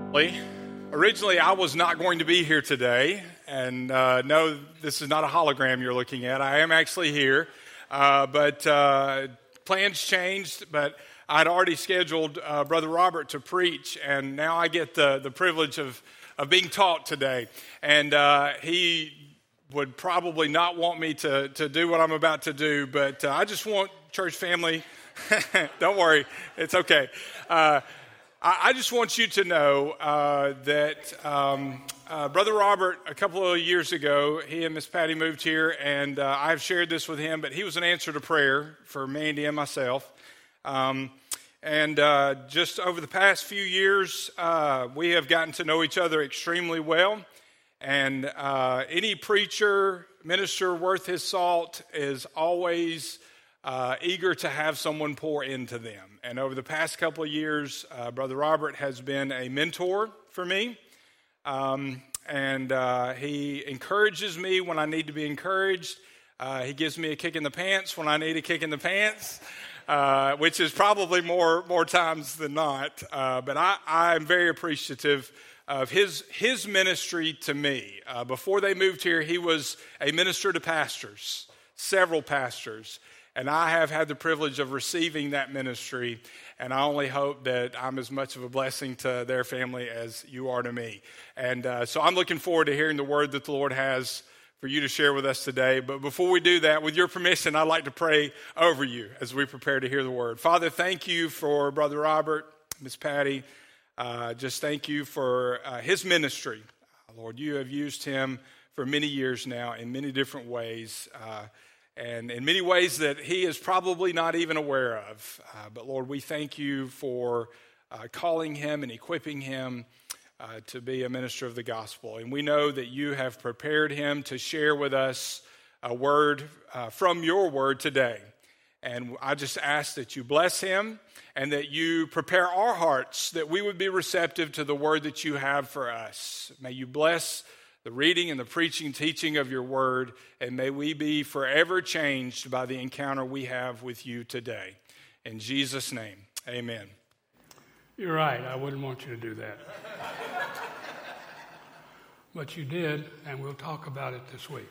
Originally, I was not going to be here today, and no, this is not a hologram you're looking at. I am actually here, but plans changed, but I'd already scheduled Brother Robert to preach, and now I get the privilege of being taught today, and he would probably not want me to do what I'm about to do, but I just want church family, don't worry, it's okay. I just want you to know that Brother Robert, a couple of years ago, he and Miss Patty moved here, and I've shared this with him, but he was an answer to prayer for Mandy and myself. And just over the past few years, we have gotten to know each other extremely well. And any preacher, minister worth his salt is always eager to have someone pour into them. And over the past couple of years, Brother Robert has been a mentor for me. And he encourages me when I need to be encouraged. He gives me a kick in the pants when I need a kick in the pants, which is probably more times than not. But I'm very appreciative of his ministry to me. Before they moved here, he was a minister to pastors, several pastors. And I have had the privilege of receiving that ministry, and I only hope that I'm as much of a blessing to their family as you are to me. And so I'm looking forward to hearing the word that the Lord has for you to share with us today. But before we do that, with your permission, I'd like to pray over you as we prepare to hear the word. Father, thank you for Brother Robert, Miss Patty. Just thank you for his ministry. Lord, you have used him for many years now in many different ways, and in many ways that he is probably not even aware of. But Lord, we thank you for calling him and equipping him to be a minister of the gospel. And we know that you have prepared him to share with us a word from your word today. And I just ask that you bless him and that you prepare our hearts that we would be receptive to the word that you have for us. May you bless the reading and the preaching and teaching of your word, and may we be forever changed by the encounter we have with you today. In Jesus' name, amen. You're right, I wouldn't want you to do that. But you did, and we'll talk about it this week.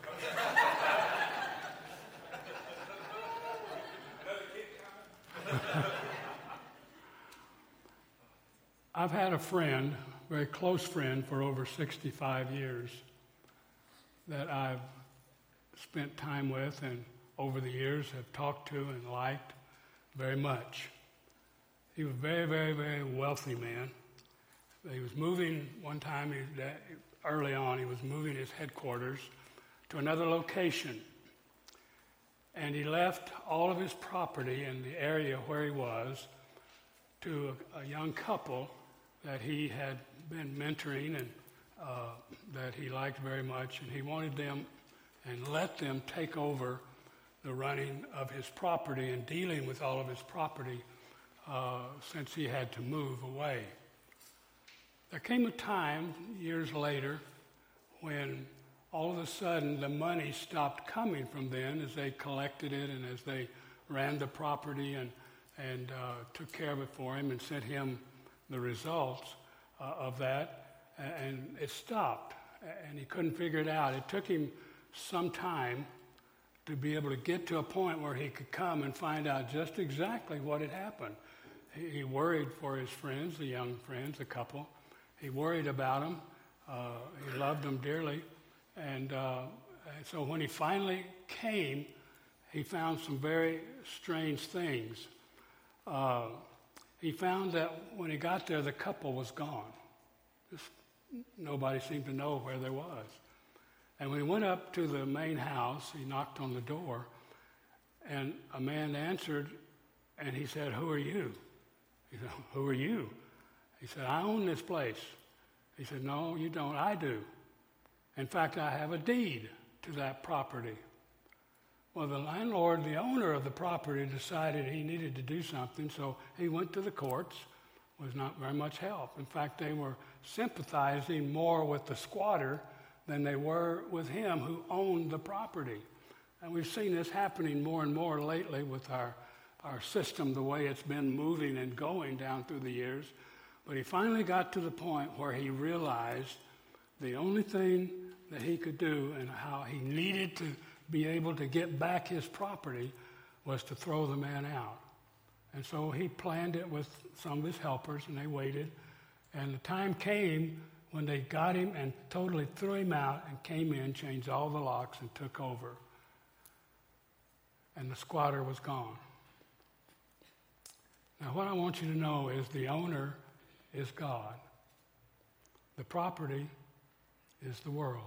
I've had a friend, very close friend, for over 65 years that I've spent time with and over the years have talked to and liked very much. He was a very, very, very wealthy man. He was moving one time, early on, he was moving his headquarters to another location. And he left all of his property in the area where he was to a young couple that he had been mentoring and that he liked very much. And he wanted them and let them take over the running of his property and dealing with all of his property since he had to move away. There came a time, years later, when all of a sudden the money stopped coming from them as they collected it and as they ran the property and took care of it for him and sent him the results of that. And it stopped, and he couldn't figure it out. It took him some time to be able to get to a point where he could come and find out just exactly what had happened. He worried for his friends, the young friends, the couple. He worried about them. He loved them dearly. And so when he finally came, he found some very strange things. He found that when he got there, the couple was gone. Just nobody seemed to know where they was. And when he went up to the main house, he knocked on the door, and a man answered, and he said, "Who are you?" He said, "Who are you?" He said, "I own this place." He said, "No, you don't. I do. In fact, I have a deed to that property." Well, the landlord, the owner of the property, decided he needed to do something, so he went to the courts. Was not very much help. In fact, they were sympathizing more with the squatter than they were with him who owned the property. And we've seen this happening more and more lately with our system, the way it's been moving and going down through the years, But he finally got to the point where he realized the only thing that he could do and how he needed to be able to get back his property was to throw the man out. And so he planned it with some of his helpers, and they waited. And the time came when they got him and totally threw him out and came in, changed all the locks, and took over. And the squatter was gone. Now, what I want you to know is the owner is God. The property is the world.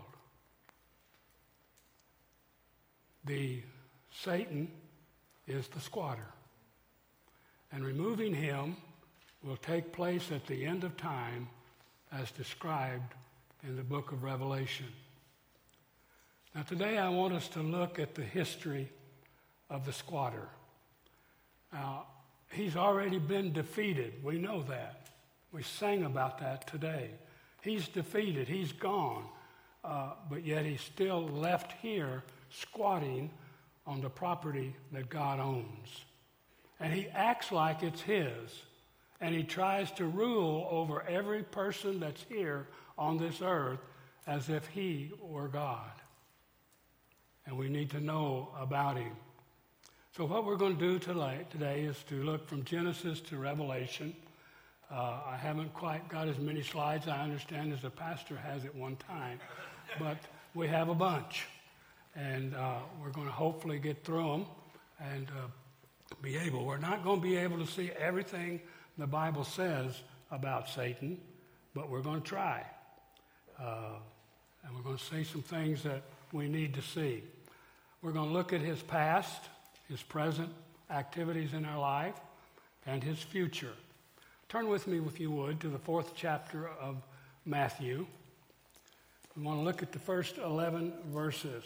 The Satan is the squatter. And removing him will take place at the end of time as described in the book of Revelation. Now today I want us to look at the history of the squatter. Now, he's already been defeated. We know that. We sang about that today. He's defeated. He's gone. But yet he's still left here squatting on the property that God owns. And he acts like it's his. And he tries to rule over every person that's here on this earth as if he were God. And we need to know about him. So what we're going to do today is to look from Genesis to Revelation. I haven't quite got as many slides, I understand, as the pastor has at one time. But we have a bunch. And we're going to hopefully get through them and be able. We're not going to be able to see everything the Bible says about Satan, but we're going to try. And we're going to see some things that we need to see. We're going to look at his past, his present activities in our life, and his future. Turn with me, if you would, to the 4th chapter of Matthew. We want to look at the first 11 verses.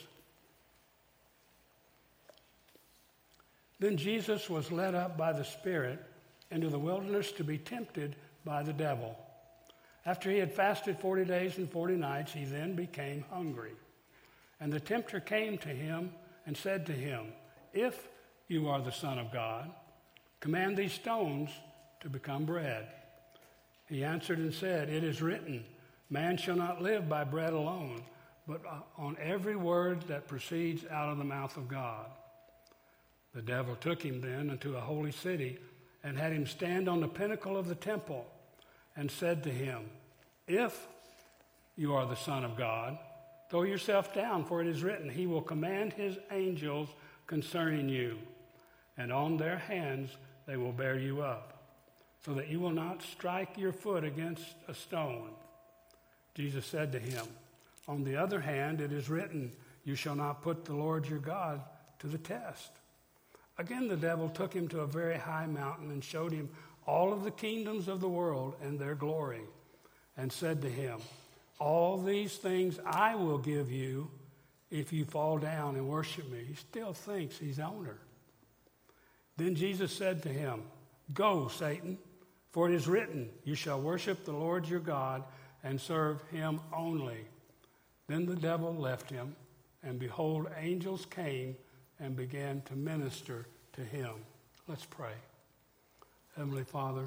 Then Jesus was led up by the Spirit into the wilderness to be tempted by the devil. After he had fasted 40 days and 40 nights, he then became hungry. And the tempter came to him and said to him, "If you are the Son of God, command these stones to become bread." He answered and said, "It is written, man shall not live by bread alone, but on every word that proceeds out of the mouth of God." The devil took him then into a holy city and had him stand on the pinnacle of the temple and said to him, "If you are the Son of God, throw yourself down, for it is written, he will command his angels concerning you, and on their hands they will bear you up, so that you will not strike your foot against a stone." Jesus said to him, "On the other hand, it is written, you shall not put the Lord your God to the test." Again, the devil took him to a very high mountain and showed him all of the kingdoms of the world and their glory, and said to him, "All these things I will give you if you fall down and worship me." He still thinks he's owner. Then Jesus said to him, "Go, Satan, for it is written, you shall worship the Lord your God and serve him only." Then the devil left him, and behold, angels came and began to minister to him. Let's pray. Heavenly Father,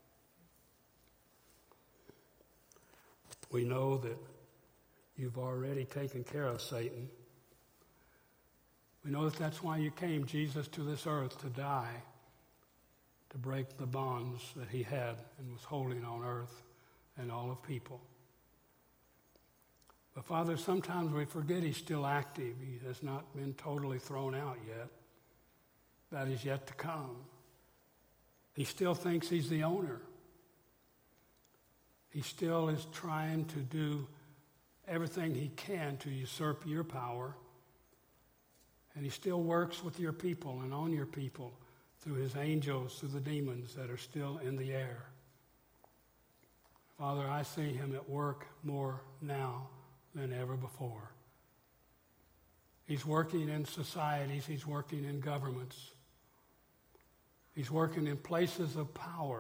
we know that you've already taken care of Satan. We know that that's why you came, Jesus, to this earth to die, to break the bonds that he had and was holding on earth and all of people. But Father, sometimes we forget he's still active. He has not been totally thrown out yet. That is yet to come. He still thinks he's the owner. He still is trying to do everything he can to usurp your power. And he still works with your people and on your people through his angels, through the demons that are still in the air. Father, I see him at work more now than ever before. He's working in societies. He's working in governments. He's working in places of power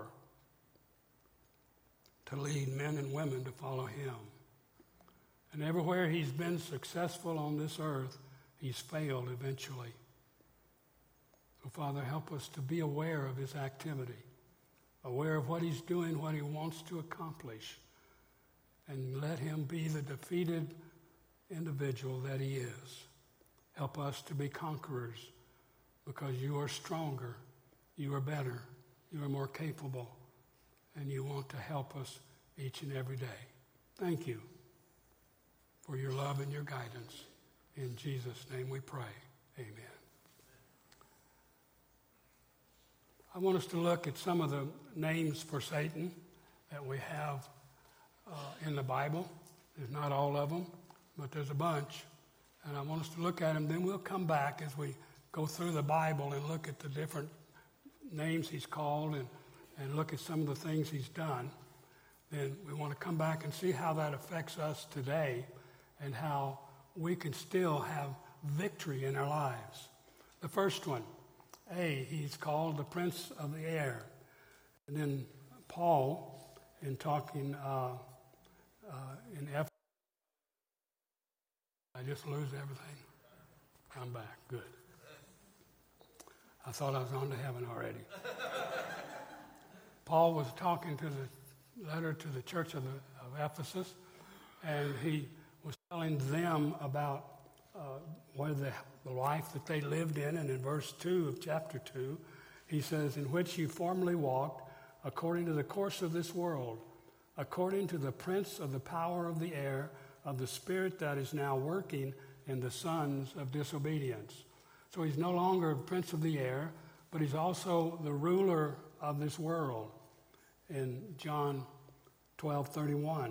to lead men and women to follow him. And everywhere he's been successful on this earth, he's failed eventually. So, Father, help us to be aware of his activity, aware of what he's doing, what he wants to accomplish, and let him be the defeated individual that he is. Help us to be conquerors, because you are stronger, you are better, you are more capable, and you want to help us each and every day. Thank you for your love and your guidance. In Jesus' name we pray. Amen. I want us to look at some of the names for Satan that we have in the Bible. There's not all of them, but there's a bunch. And I want us to look at them. Then we'll come back as we go through the Bible and look at the different names he's called and look at some of the things he's done. Then we want to come back and see how that affects us today and how we can still have victory in our lives. The first one, he's called the Prince of the Air. And then Paul, in talking in Ephesus, I just lose everything. I'm back. Good. I thought I was on to heaven already. Paul was talking to the letter to the church of Ephesus, and he was telling them about the life that they lived in. And in verse 2 of chapter 2, he says, in which you formerly walked according to the course of this world, according to the prince of the power of the air, of the spirit that is now working in the sons of disobedience. So he's no longer prince of the air, but he's also the ruler of this world in John 12:31.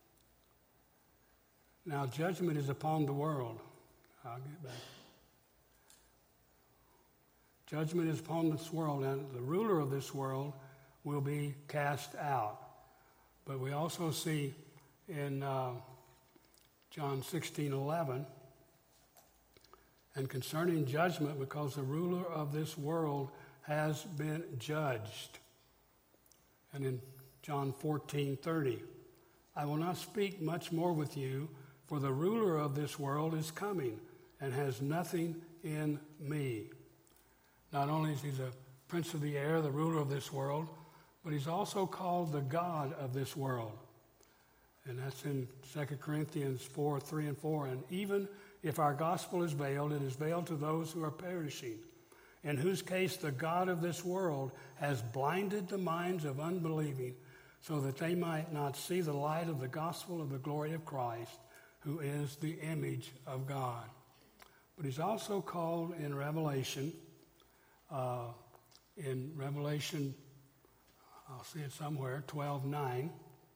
Now judgment is upon the world. I'll get back. Judgment is upon this world, and the ruler of this world will be cast out. But we also see in John 16:11, and concerning judgment, because the ruler of this world has been judged. And in John 14:30, I will not speak much more with you, for the ruler of this world is coming and has nothing in me. Not only is he the prince of the air, the ruler of this world, but he's also called the God of this world. And that's in 2 Corinthians 4:3 and 4. And even if our gospel is veiled, it is veiled to those who are perishing, in whose case the God of this world has blinded the minds of unbelieving, so that they might not see the light of the gospel of the glory of Christ, who is the image of God. But he's also called in Revelation, I'll see it somewhere, 12:9.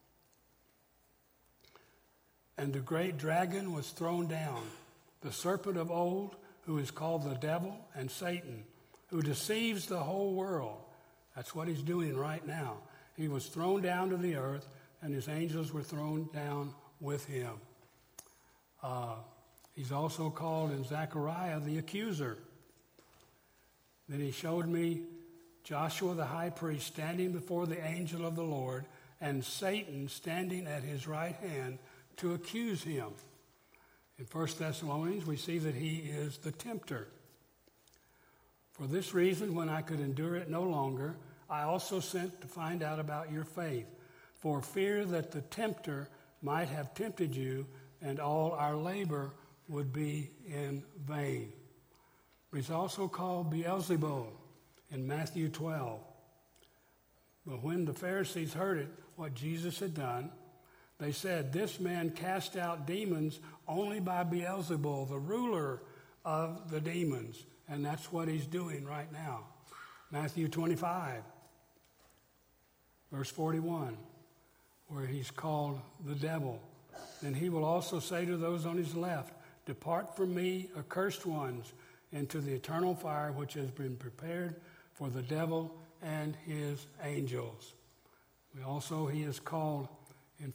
And the great dragon was thrown down, the serpent of old, who is called the devil and Satan, who deceives the whole world. That's what he's doing right now. He was thrown down to the earth, and his angels were thrown down with him. He's also called in Zechariah the accuser. Then he showed me Joshua the high priest standing before the angel of the Lord, and Satan standing at his right hand to accuse him. In 1 Thessalonians, we see that he is the tempter. For this reason, when I could endure it no longer, I also sent to find out about your faith, for fear that the tempter might have tempted you, and all our labor would be in vain. He's also called Beelzebul in Matthew 12. But when the Pharisees heard it, what Jesus had done, they said, this man cast out demons only by Beelzebul, the ruler of the demons. And that's what he's doing right now. Matthew 25, verse 41, where he's called the devil. Then he will also say to those on his left, depart from me, accursed ones, into the eternal fire which has been prepared for the devil and his angels. He is called in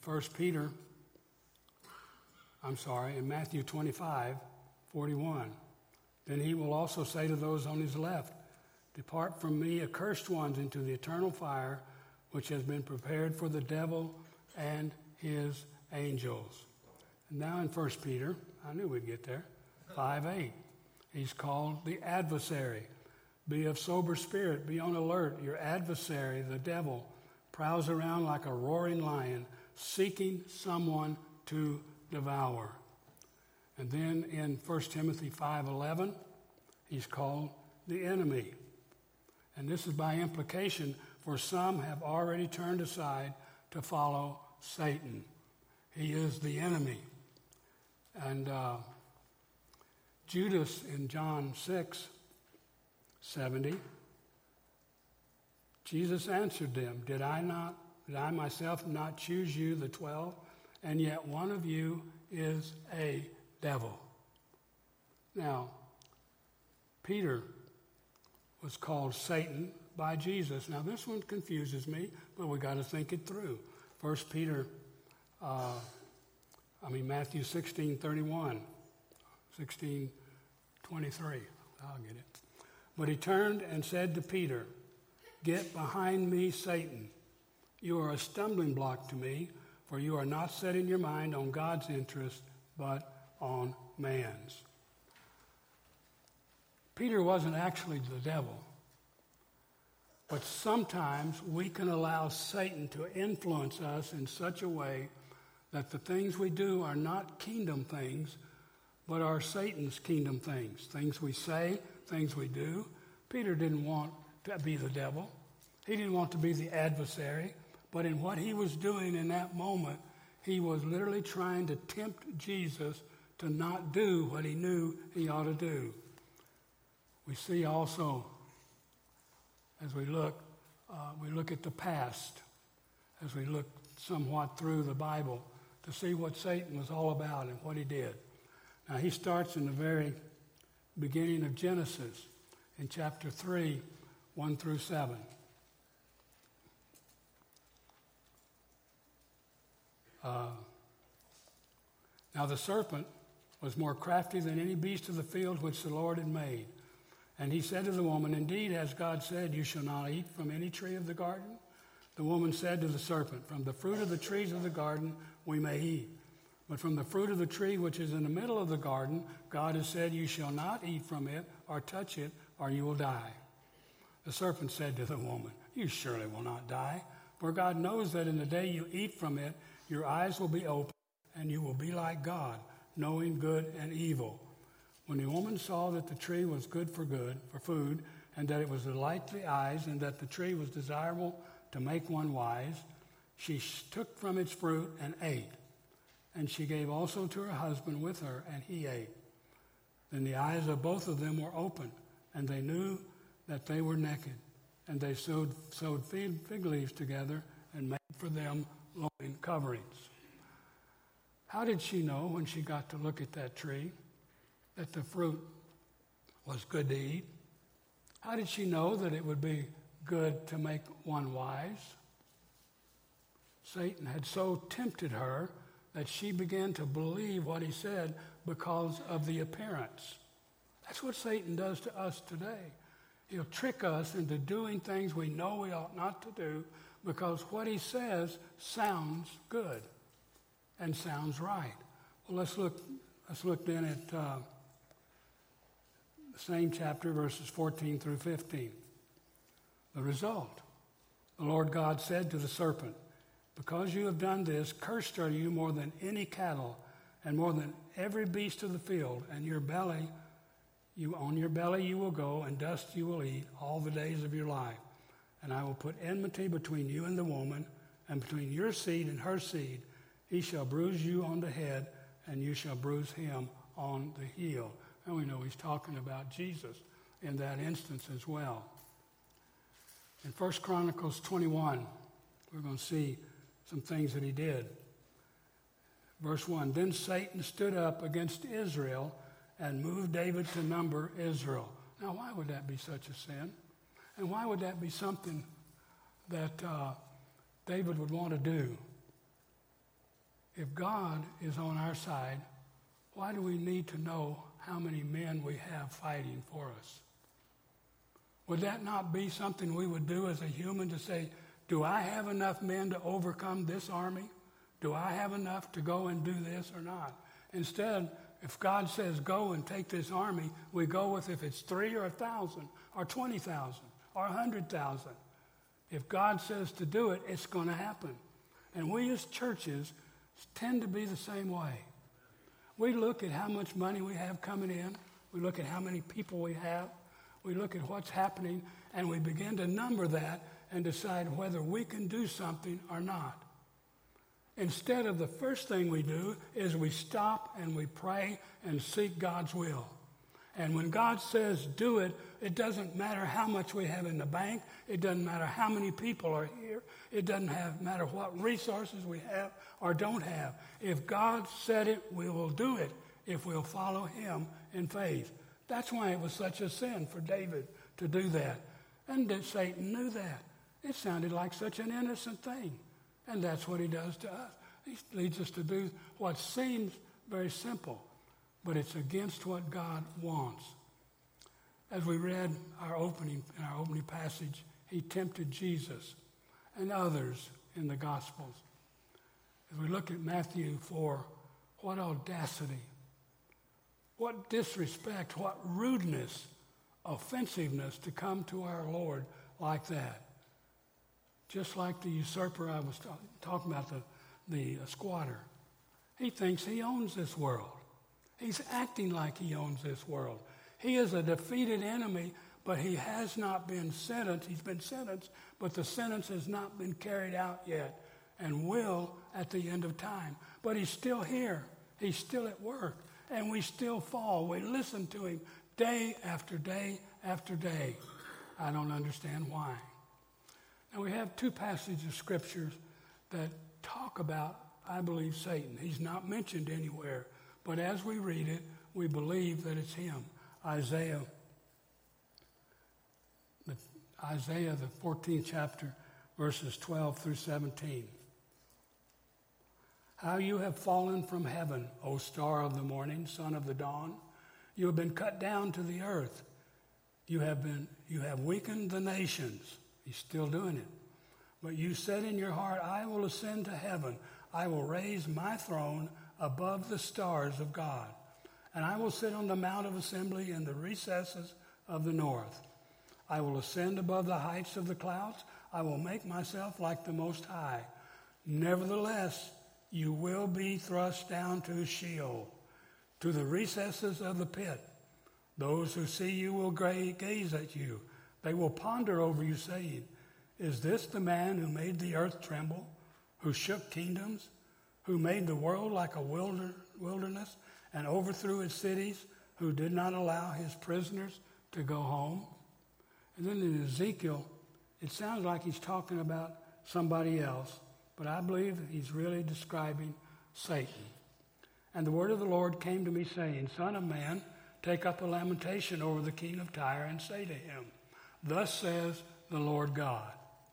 in Matthew 25:41. Then he will also say to those on his left, depart from me, accursed ones, into the eternal fire which has been prepared for the devil and his angels. And now in 1 Peter, I knew we'd get there, 5:8. He's called the adversary. Be of sober spirit. Be on alert. Your adversary, the devil, prowls around like a roaring lion, seeking someone to devour. And then in 1 Timothy 5:11, he's called the enemy. And this is by implication, for some have already turned aside to follow Satan. He is the enemy. And Judas in John 6:70, Jesus answered them, Did I myself not choose you, the 12? And yet one of you is a devil. Now, Peter was called Satan by Jesus. Now, this one confuses me, but we got to think it through. Matthew 16:31, 16:23. I'll get it. But he turned and said to Peter, Get behind me, Satan. You are a stumbling block to me, for you are not setting your mind on God's interest, but on man's. Peter wasn't actually the devil, but sometimes we can allow Satan to influence us in such a way that the things we do are not kingdom things, but are Satan's kingdom things. Things we say, things we do. Peter didn't want to be the devil. He didn't want to be the adversary. But in what he was doing in that moment, he was literally trying to tempt Jesus to not do what he knew he ought to do. We see also, as we look at the past, as we look somewhat through the Bible, to see what Satan was all about and what he did. Now, he starts in the very beginning of Genesis, in chapter 3, 1 through 7. Now the serpent was more crafty than any beast of the field which the Lord had made. And he said to the woman, Indeed, as God said, you shall not eat from any tree of the garden. The woman said to the serpent, From the fruit of the trees of the garden we may eat. But from the fruit of the tree which is in the middle of the garden, God has said, You shall not eat from it or touch it, or you will die. The serpent said to the woman, You surely will not die, for God knows that in the day you eat from it, your eyes will be open, and you will be like God, knowing good and evil. When the woman saw that the tree was good for food, and that it was a light to the eyes, and that the tree was desirable to make one wise, she took from its fruit and ate. And she gave also to her husband with her, and he ate. Then the eyes of both of them were opened, and they knew that they were naked. And they sewed fig leaves together and made for them loin coverings. How did she know when she got to look at that tree that the fruit was good to eat? How did she know that it would be good to make one wise? Satan had so tempted her that she began to believe what he said because of the appearance. That's what Satan does to us today. He'll trick us into doing things we know we ought not to do because what he says sounds good and sounds right. Well, let's look then at the same chapter, verses 14 through 15. The result. The Lord God said to the serpent, Because you have done this, cursed are you more than any cattle and more than every beast of the field, and on your belly you will go, and dust you will eat all the days of your life. And I will put enmity between you and the woman, and between your seed and her seed. He shall bruise you on the head, and you shall bruise him on the heel. And we know he's talking about Jesus in that instance as well. In 1 Chronicles 21, we're going to see some things that he did. Verse 1, Then Satan stood up against Israel and moved David to number Israel. Now, why would that be such a sin? And why would that be something that David would want to do? If God is on our side, why do we need to know how many men we have fighting for us? Would that not be something we would do as a human to say, do I have enough men to overcome this army? Do I have enough to go and do this or not? Instead, If God says go and take this army, we go with if it's 3 or 1,000 or 20,000 or 100,000. If God says to do it, it's going to happen. And we as churches tend to be the same way. We look at how much money we have coming in. We look at how many people we have. We look at what's happening, and we begin to number that and decide whether we can do something or not. Instead of the first thing we do is we stop and we pray and seek God's will. And when God says do it, it doesn't matter how much we have in the bank. It doesn't matter how many people are here. It doesn't matter what resources we have or don't have. If God said it, we will do it if we'll follow him in faith. That's why it was such a sin for David to do that. And that Satan knew that. It sounded like such an innocent thing. And that's what he does to us. He leads us to do what seems very simple, but it's against what God wants. As we read in our opening passage, he tempted Jesus and others in the Gospels. As we look at Matthew 4, what audacity, what disrespect, what rudeness, offensiveness to come to our Lord like that. Just like the usurper I was talking about, the squatter. He thinks he owns this world. He's acting like he owns this world. He is a defeated enemy, but he has not been sentenced. He's been sentenced, but the sentence has not been carried out yet and will at the end of time. But he's still here. He's still at work, and we still fall. We listen to him day after day after day. I don't understand why. Now, we have two passages of scriptures that talk about, I believe, Satan. He's not mentioned anywhere, but as we read it, we believe that it's him. Isaiah, the 14th chapter, verses 12 through 17. How you have fallen from heaven, O star of the morning, son of the dawn. You have been cut down to the earth. You have weakened the nations. He's still doing it. But you said in your heart, I will ascend to heaven. I will raise my throne above the stars of God. And I will sit on the mount of assembly in the recesses of the north. I will ascend above the heights of the clouds. I will make myself like the Most High. Nevertheless, you will be thrust down to Sheol, to the recesses of the pit. Those who see you will gaze at you. They will ponder over you, saying, is this the man who made the earth tremble, who shook kingdoms, who made the world like a wilderness and overthrew its cities, who did not allow his prisoners to go home? And then in Ezekiel, it sounds like he's talking about somebody else, but I believe he's really describing Satan. And the word of the Lord came to me, saying, Son of man, take up a lamentation over the king of Tyre and say to him, thus says the Lord God,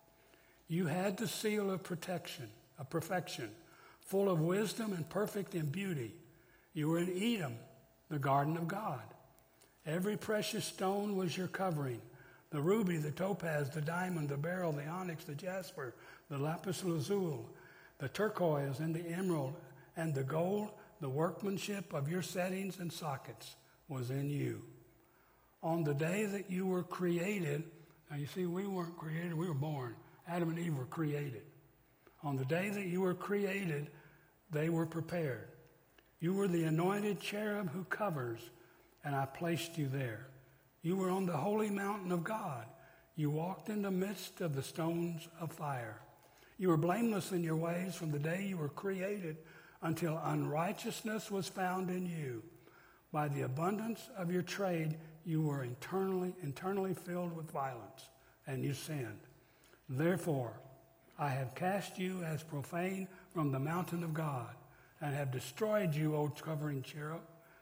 you had the seal of protection, of perfection, full of wisdom and perfect in beauty. You were in Edom, the garden of God. Every precious stone was your covering, the ruby, the topaz, the diamond, the beryl, the onyx, the jasper, the lapis lazuli, the turquoise and the emerald, and the gold, the workmanship of your settings and sockets was in you. On the day that you were created, now you see, we weren't created, we were born. Adam and Eve were created. On the day that you were created, they were prepared. You were the anointed cherub who covers, and I placed you there. You were on the holy mountain of God. You walked in the midst of the stones of fire. You were blameless in your ways from the day you were created until unrighteousness was found in you. By the abundance of your trade, you were internally filled with violence, and you sinned. Therefore, I have cast you as profane from the mountain of God, and have destroyed you, O covering cherub,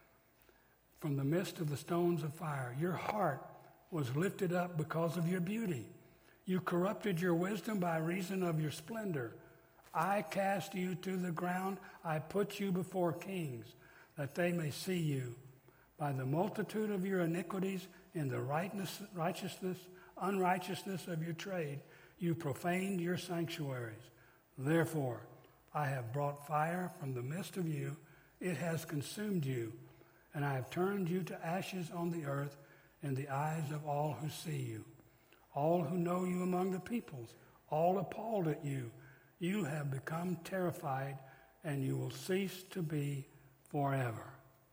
from the midst of the stones of fire. Your heart was lifted up because of your beauty. You corrupted your wisdom by reason of your splendor. I cast you to the ground. I put you before kings, that they may see you. By the multitude of your iniquities in the unrighteousness of your trade, you profaned your sanctuaries. Therefore, I have brought fire from the midst of you. It has consumed you, and I have turned you to ashes on the earth in the eyes of all who see you. All who know you among the peoples, all appalled at you. You have become terrified, and you will cease to be forever.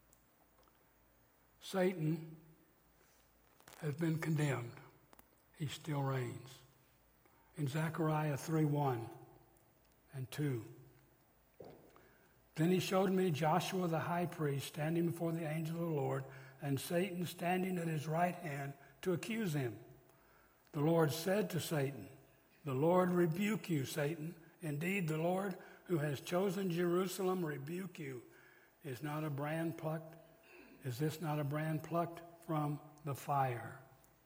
Satan has been condemned. He still reigns. In Zechariah 3:1 and 2. Then he showed me Joshua the high priest standing before the angel of the Lord, and Satan standing at his right hand to accuse him. The Lord said to Satan, "The Lord rebuke you, Satan. Indeed, the Lord who has chosen Jerusalem rebuke you. Is this not a brand plucked from the fire?"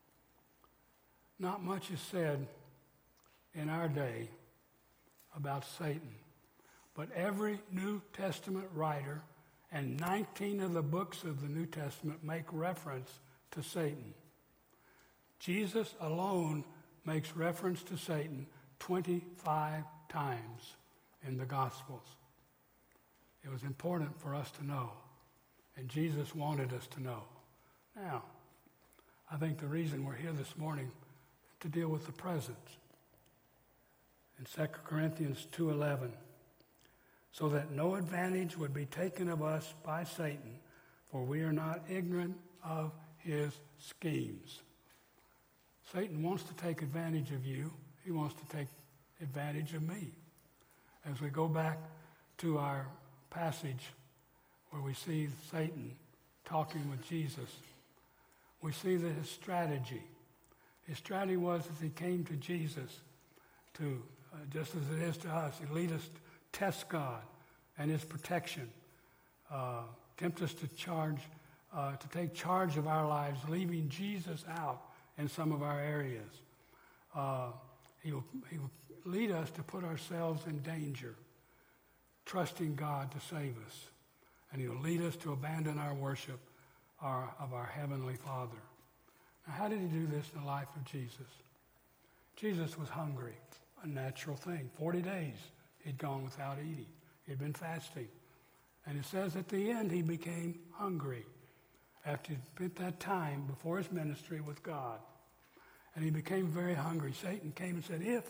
Not much is said in our day about Satan, but every New Testament writer and 19 of the books of the New Testament make reference to Satan. Jesus alone makes reference to Satan 25 times in the Gospels. It was important for us to know, and Jesus wanted us to know. Now, I think the reason we're here this morning is to deal with the present. In 2 Corinthians 2:11, so that no advantage would be taken of us by Satan, for we are not ignorant of his schemes. Satan wants to take advantage of you. He wants to take advantage of me. As we go back to our passage where we see Satan talking with Jesus, we see that his strategy was that he came to Jesus to, just as it is to us, he lead us to test God and his protection, tempt us to take charge of our lives, leaving Jesus out in some of our areas. He will lead us to put ourselves in danger, trusting God to save us. And he will lead us to abandon our worship of our Heavenly Father. Now, how did he do this in the life of Jesus? Jesus was hungry, a natural thing. 40 days he'd gone without eating. He'd been fasting. And it says at the end he became hungry after he'd spent that time before his ministry with God. And he became very hungry. Satan came and said, if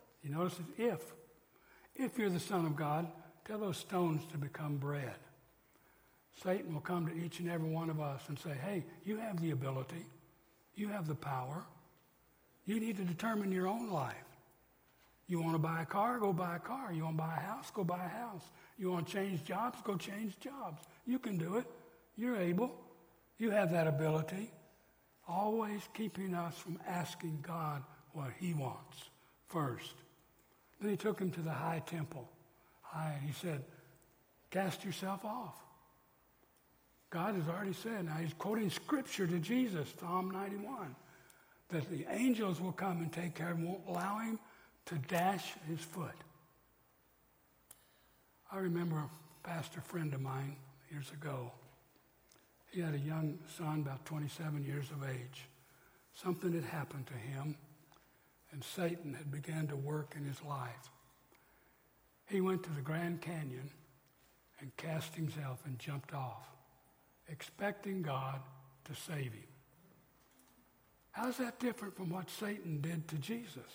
you're the Son of God, tell those stones to become bread. Satan will come to each and every one of us and say, hey, you have the ability. You have the power. You need to determine your own life. You want to buy a car? Go buy a car. You want to buy a house? Go buy a house. You want to change jobs? Go change jobs. You can do it. You're able. You have that ability. Always keeping us from asking God what he wants first. Then he took him to the high temple. And he said, cast yourself off. God has already said, now he's quoting scripture to Jesus, Psalm 91, that the angels will come and take care of him, won't allow him to dash his foot. I remember a pastor friend of mine years ago. He had a young son, about 27 years of age. Something had happened to him, and Satan had begun to work in his life. He went to the Grand Canyon and cast himself and jumped off, expecting God to save him. How's that different from what Satan did to Jesus?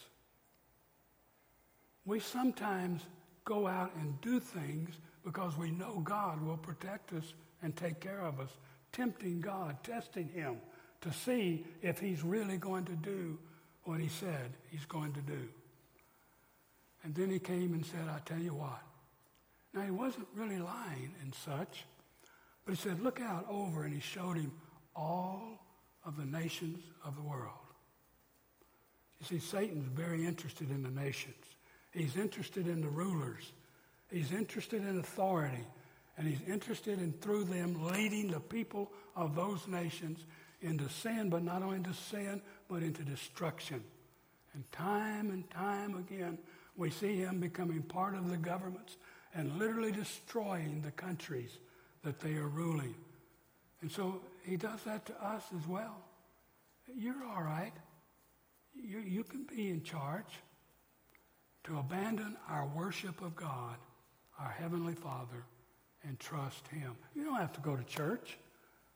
We sometimes go out and do things because we know God will protect us and take care of us, tempting God, testing him to see if he's really going to do what he said he's going to do. And then he came and said, I tell you what. Now, he wasn't really lying and such, but he said, look out over, and he showed him all of the nations of the world. You see, Satan's very interested in the nations. He's interested in the rulers. He's interested in authority. And he's interested in, through them, leading the people of those nations into sin, but not only into sin, but into destruction. And time again, we see him becoming part of the governments and literally destroying the countries that they are ruling. And so he does that to us as well. You're all right. You can be in charge. To abandon our worship of God, our Heavenly Father, and trust him. You don't have to go to church.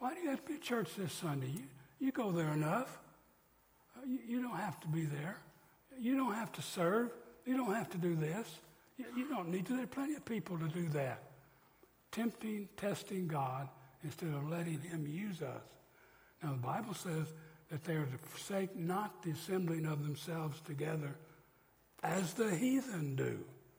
Why do you have to be at church this Sunday? You go there enough. You don't have to be there. You don't have to serve. You don't have to do this. You don't need to. There are plenty of people to do that. Testing God instead of letting him use us. Now, the Bible says that they are to forsake not the assembling of themselves together as the heathen do.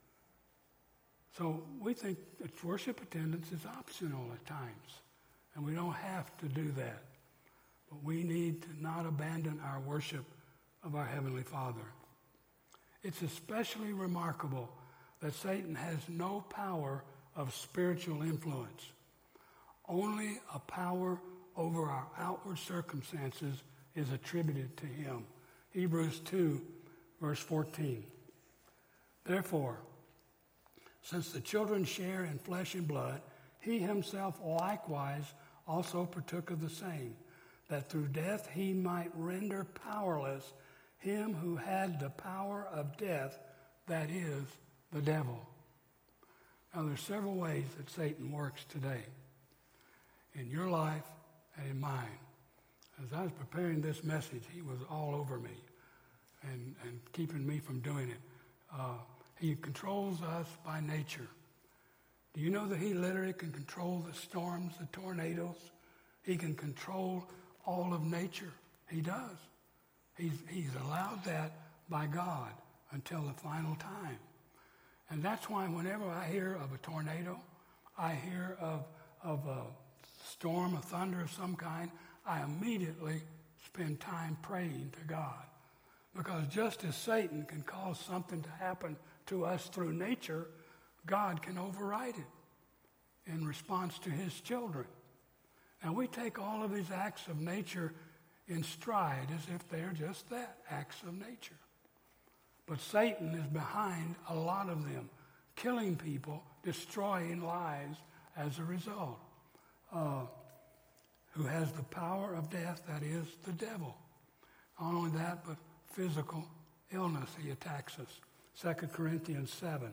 So we think that worship attendance is optional at times, and we don't have to do that. But we need to not abandon our worship of our Heavenly Father. It's especially remarkable that Satan has no power of spiritual influence, only a power over our outward circumstances is attributed to him. Hebrews 2, verse 14. Therefore, since the children share in flesh and blood, he himself likewise also partook of the same, that through death he might render powerless him who had the power of death, that is, the devil. Now, there's several ways that Satan works today in your life and in mine. As I was preparing this message, he was all over me and keeping me from doing it. He controls us by nature. Do you know that he literally can control the storms, the tornadoes? He can control all of nature. He does. He's allowed that by God until the final time. And that's why whenever I hear of a tornado, I hear of a storm, a thunder of some kind, I immediately spend time praying to God. Because just as Satan can cause something to happen to us through nature, God can override it in response to his children. Now we take all of these acts of nature in stride as if they're just that, acts of nature. But Satan is behind a lot of them, killing people, destroying lives as a result. Who has the power of death, that is, the devil. Not only that, but physical illness, he attacks us. 2 Corinthians 7.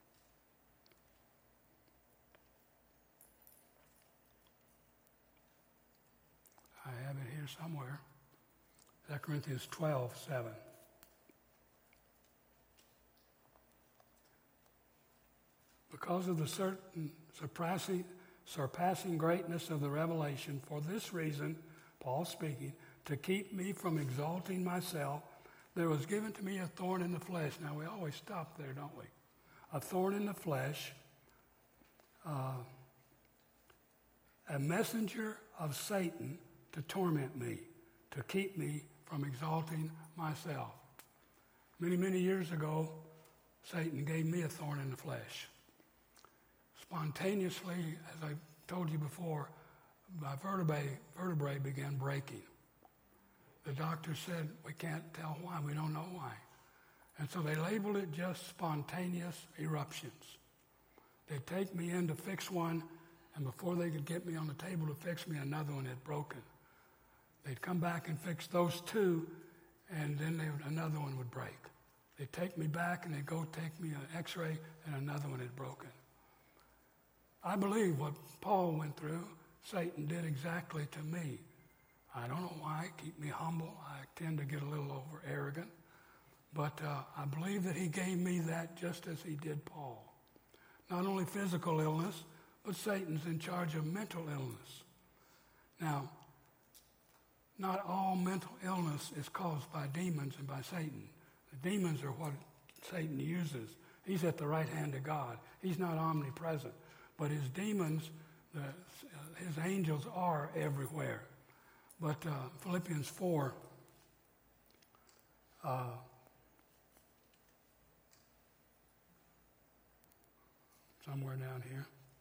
I have it here somewhere. 2 Corinthians 12:7. Because of the certain surpassing greatness of the revelation, for this reason, Paul speaking, to keep me from exalting myself, there was given to me a thorn in the flesh. Now, we always stop there, don't we? A thorn in the flesh, a messenger of Satan to torment me, to keep me from exalting myself. Many, many years ago, Satan gave me a thorn in the flesh. Spontaneously, as I told you before, my vertebrae began breaking. The doctor said, we can't tell why, we don't know why. And so they labeled it just spontaneous eruptions. They'd take me in to fix one, and before they could get me on the table to fix me, another one had broken. They'd come back and fix those two, and then another one would break. They'd take me back, and they'd go take me an x-ray, and another one had broken. I believe what Paul went through, Satan did exactly to me. I don't know why. Keep me humble. I tend to get a little over arrogant. But I believe that he gave me that just as he did Paul. Not only physical illness, but Satan's in charge of mental illness. Now, not all mental illness is caused by demons and by Satan. The demons are what Satan uses. He's at the right hand of God. He's not omnipresent. But his demons, his angels are everywhere. But Philippians 4, somewhere down here.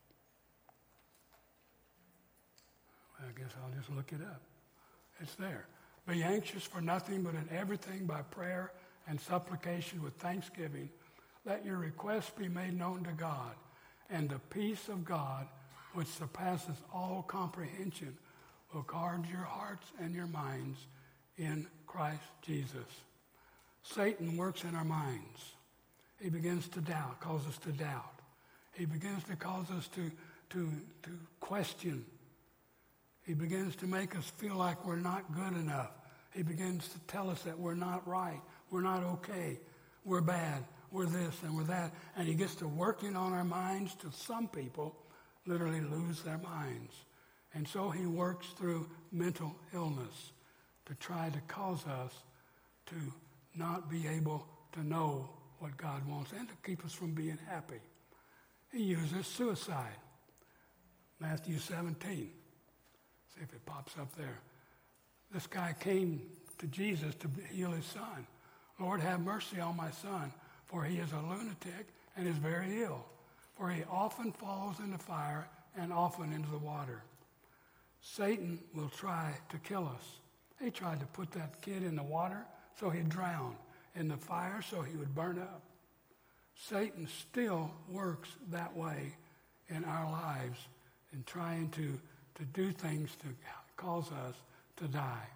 I guess I'll just look it up. It's there. Be anxious for nothing, but in everything by prayer and supplication with thanksgiving, let your requests be made known to God. And the peace of God, which surpasses all comprehension, will guard your hearts and your minds in Christ Jesus. Satan works in our minds. He begins to doubt, causes us to doubt. He begins to cause us to question. He begins to make us feel like we're not good enough. He begins to tell us that we're not right, we're not okay, we're bad, we're this and we're that. And he gets to working on our minds till some people literally lose their minds. And so he works through mental illness to try to cause us to not be able to know what God wants and to keep us from being happy. He uses suicide. Matthew 17. See if it pops up there. This guy came to Jesus to heal his son. Lord, have mercy on my son, for he is a lunatic and is very ill. For he often falls into fire and often into the water. Satan will try to kill us. He tried to put that kid in the water so he'd drown, in the fire so he would burn up. Satan still works that way in our lives in trying to do things to cause us to die.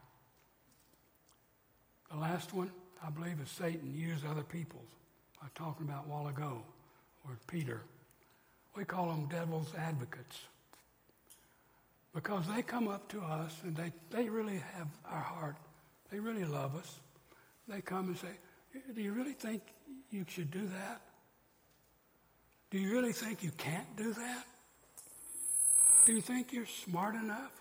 The last one, I believe, is Satan used other people. I was talking about a while ago, or Peter. We call them devil's advocates. Because they come up to us and they really have our heart. They really love us. They come and say, do you really think you should do that? Do you really think you can't do that? Do you think you're smart enough?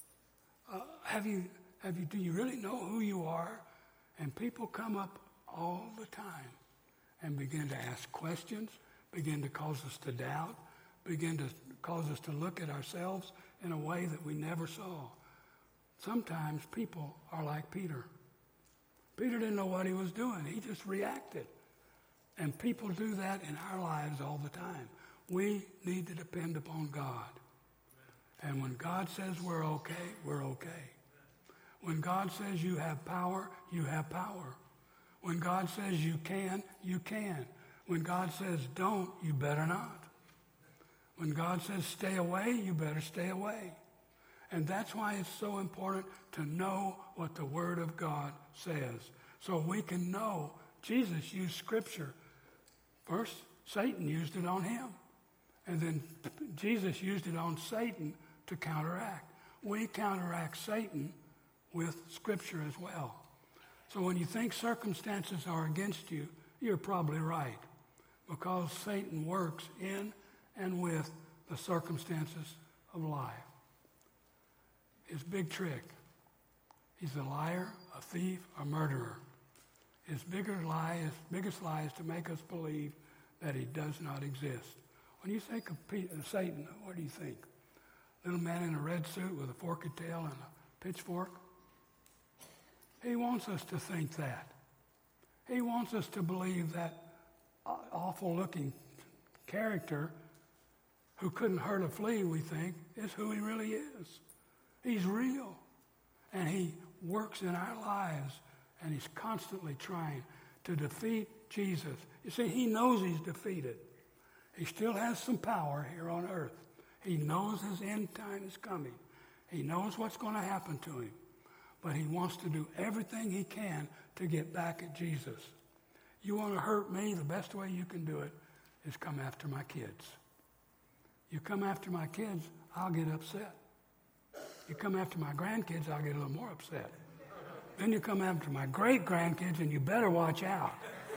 Do you really know who you are? And people come up all the time and begin to ask questions, begin to cause us to doubt, begin to cause us to look at ourselves in a way that we never saw. Sometimes people are like Peter. Peter didn't know what he was doing. He just reacted. And people do that in our lives all the time. We need to depend upon God. And when God says we're okay, we're okay. When God says you have power, you have power. When God says you can, you can. When God says don't, you better not. When God says stay away, you better stay away. And that's why it's so important to know what the Word of God says. So we can know Jesus used Scripture. First, Satan used it on him. And then Jesus used it on Satan to counteract. We counteract Satan with Scripture as well. So when you think circumstances are against you, you're probably right. Because Satan works in and with the circumstances of life. His big trick, he's a liar, a thief, a murderer. His biggest lie is to make us believe that he does not exist. When you think of Satan, what do you think? Little man in a red suit with a forked tail and a pitchfork? He wants us to think that. He wants us to believe that awful-looking character who couldn't hurt a flea, we think, is who he really is. He's real. And he works in our lives, and he's constantly trying to defeat Jesus. You see, he knows he's defeated. He still has some power here on earth. He knows his end time is coming. He knows what's going to happen to him. But he wants to do everything he can to get back at Jesus. You want to hurt me, the best way you can do it is come after my kids. You come after my kids, I'll get upset. You come after my grandkids, I'll get a little more upset. Then you come after my great-grandkids, and you better watch out.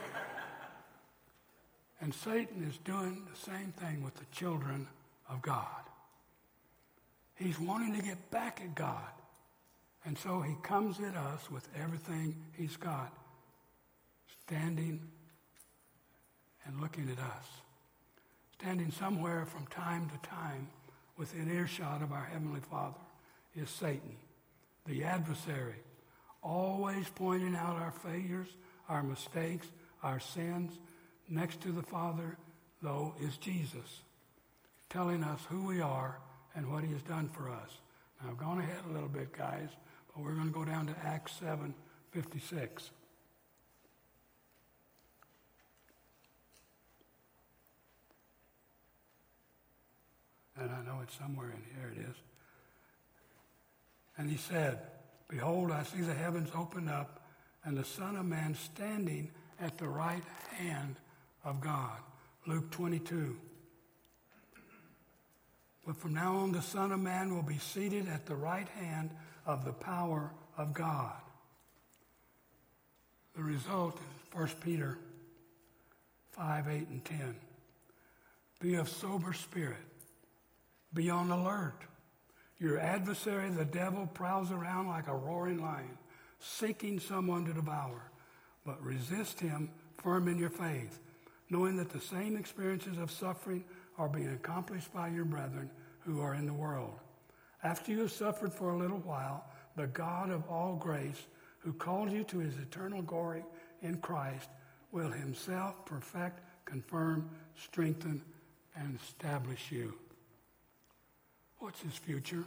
And Satan is doing the same thing with the children of God. He's wanting to get back at God. And so he comes at us with everything he's got, standing and looking at us. Standing somewhere from time to time within earshot of our Heavenly Father is Satan, the adversary, always pointing out our failures, our mistakes, our sins. Next to the Father, though, is Jesus, telling us who we are and what he has done for us. Now, I've gone ahead a little bit, guys, but we're going to go down to Acts 7:56. And I know it's somewhere in here, it is. And he said, behold, I see the heavens opened up, and the Son of Man standing at the right hand of God. Luke 22. But from now on, the Son of Man will be seated at the right hand of the power of God. The result is 1 Peter 5, 8, and 10. Be of sober spirit. Be on alert. Your adversary, the devil, prowls around like a roaring lion, seeking someone to devour. But resist him firm in your faith, knowing that the same experiences of suffering are being accomplished by your brethren who are in the world. After you have suffered for a little while, the God of all grace, who called you to his eternal glory in Christ, will himself perfect, confirm, strengthen, and establish you. What's his future?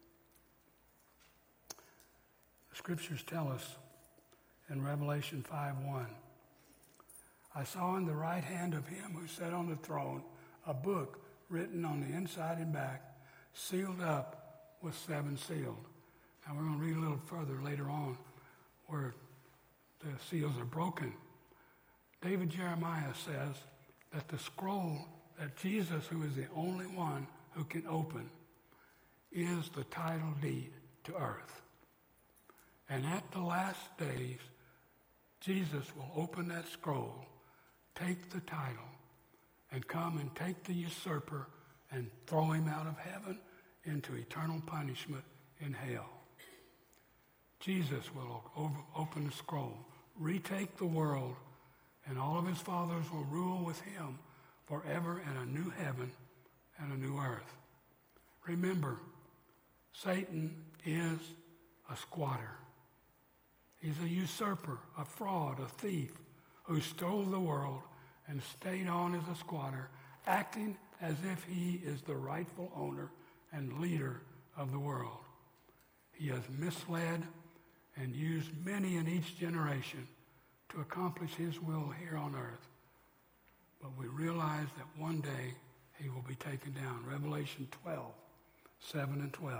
The scriptures tell us in Revelation 5:1, I saw in the right hand of him who sat on the throne a book written on the inside and back, sealed up with 7 seals. Now we're going to read a little further later on where the seals are broken. David Jeremiah says that the scroll that Jesus, who is the only one who can open, is the title deed to earth. And at the last days, Jesus will open that scroll, take the title, and come and take the usurper and throw him out of heaven into eternal punishment in hell. Jesus will open the scroll, retake the world, and all of his fathers will rule with him forever in a new heaven and a new earth. Remember, Satan is a squatter. He's a usurper, a fraud, a thief who stole the world and stayed on as a squatter, acting as if he is the rightful owner and leader of the world. He has misled and used many in each generation to accomplish his will here on earth. But we realize that one day he will be taken down. Revelation 12, 7 and 12.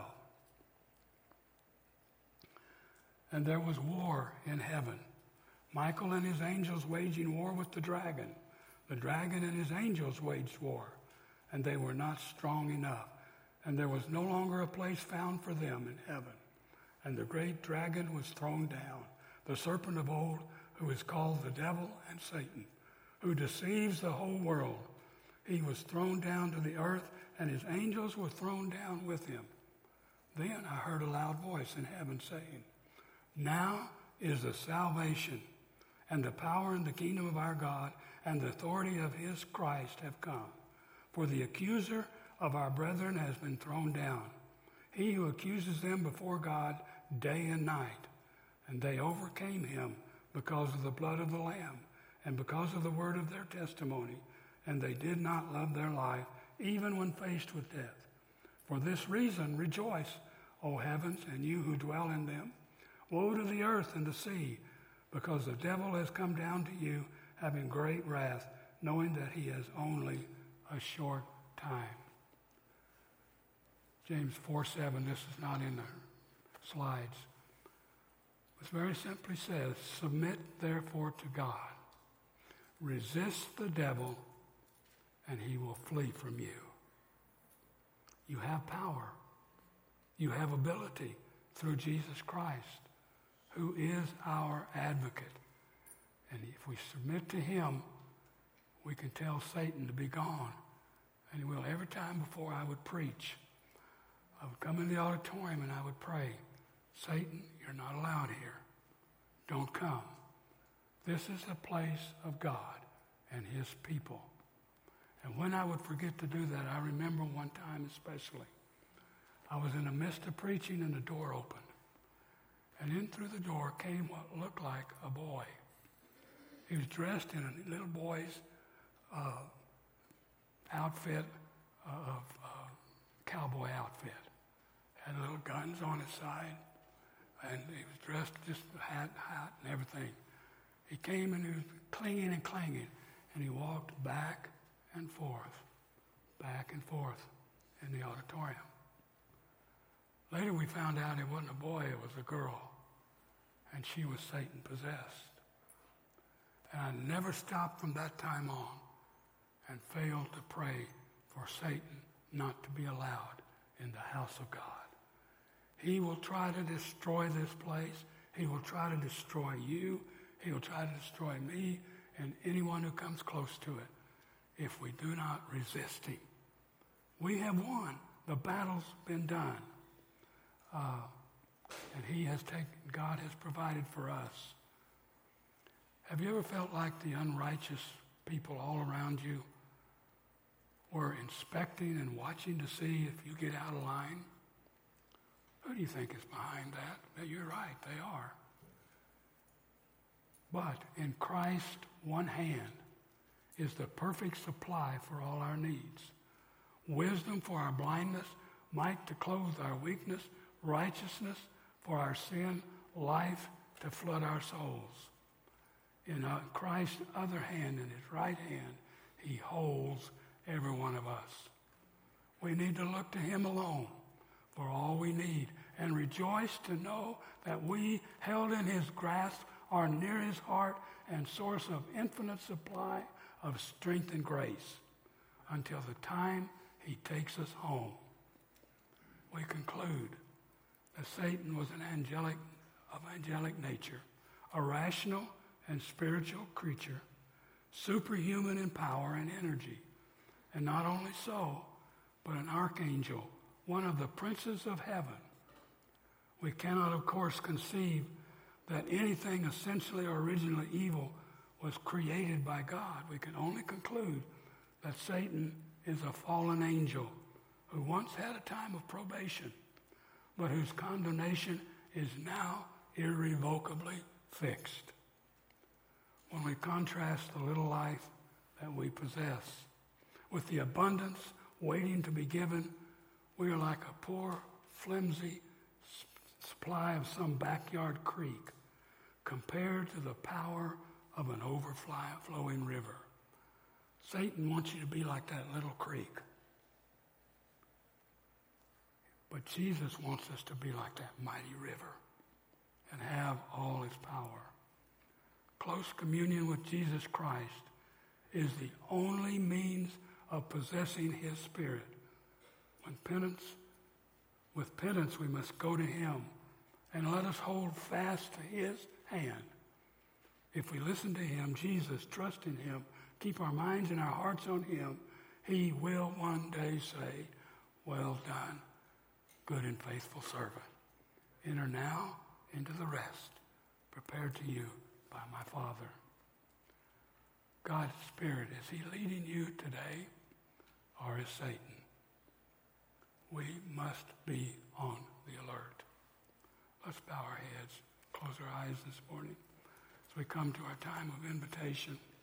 And there was war in heaven. Michael and his angels waging war with the dragon. The dragon and his angels waged war, and they were not strong enough. And there was no longer a place found for them in heaven. And the great dragon was thrown down, the serpent of old, who is called the devil and Satan, who deceives the whole world. He was thrown down to the earth, and his angels were thrown down with him. Then I heard a loud voice in heaven saying, now is the salvation and the power and the kingdom of our God and the authority of his Christ have come. For the accuser of our brethren has been thrown down, he who accuses them before God day and night. And they overcame him because of the blood of the Lamb and because of the word of their testimony, and they did not love their life even when faced with death. For this reason rejoice, O heavens, and you who dwell in them. Woe to the earth and the sea, because the devil has come down to you, having great wrath, knowing that he has only a short time. James 4:7, this is not in the slides. It very simply says, submit therefore to God. Resist the devil, and he will flee from you. You have power. You have ability through Jesus Christ, who is our advocate. And if we submit to him, we can tell Satan to be gone. And he will. Every time before I would preach, I would come in the auditorium and I would pray, Satan, you're not allowed here. Don't come. This is the place of God and his people. And when I would forget to do that, I remember one time especially, I was in the midst of preaching and the door opened. And in through the door came what looked like a boy. He was dressed in a little boy's outfit, cowboy outfit. Had little guns on his side, and he was dressed just hat and everything. He came and he was clinging and clanging, and he walked back and forth in the auditorium. Later we found out it wasn't a boy, it was a girl. And she was Satan possessed. And I never stopped from that time on and failed to pray for Satan not to be allowed in the house of God. He will try to destroy this place. He will try to destroy you. He will try to destroy me and anyone who comes close to it if we do not resist him. We have won. The battle's been done. And God has provided for us. Have you ever felt like the unrighteous people all around you were inspecting and watching to see if you get out of line? Who do you think is behind that? You're right, they are. But in Christ, one hand is the perfect supply for all our needs. Wisdom for our blindness, might to clothe our weakness, righteousness for our sin, life to flood our souls. In Christ's other hand, in his right hand, he holds every one of us. We need to look to him alone for all we need and rejoice to know that we, held in his grasp, are near his heart and source of infinite supply of strength and grace until the time he takes us home. We conclude that Satan was an angelic nature, a rational and spiritual creature, superhuman in power and energy. And not only so, but an archangel, one of the princes of heaven. We cannot, of course, conceive that anything essentially or originally evil was created by God. We can only conclude that Satan is a fallen angel who once had a time of probation, but whose condemnation is now irrevocably fixed. When we contrast the little life that we possess with the abundance waiting to be given, we are like a poor, flimsy supply of some backyard creek compared to the power of an overflowing river. Satan wants you to be like that little creek. But Jesus wants us to be like that mighty river and have all his power. Close communion with Jesus Christ is the only means of possessing his Spirit. With penance, we must go to him and let us hold fast to his hand. If we listen to him, Jesus, trust in him, keep our minds and our hearts on him, he will one day say, "Well done, good and faithful servant. Enter now into the rest prepared to you by my Father." God's Spirit, is he leading you today, or is Satan? We must be on the alert. Let's bow our heads, close our eyes this morning as we come to our time of invitation.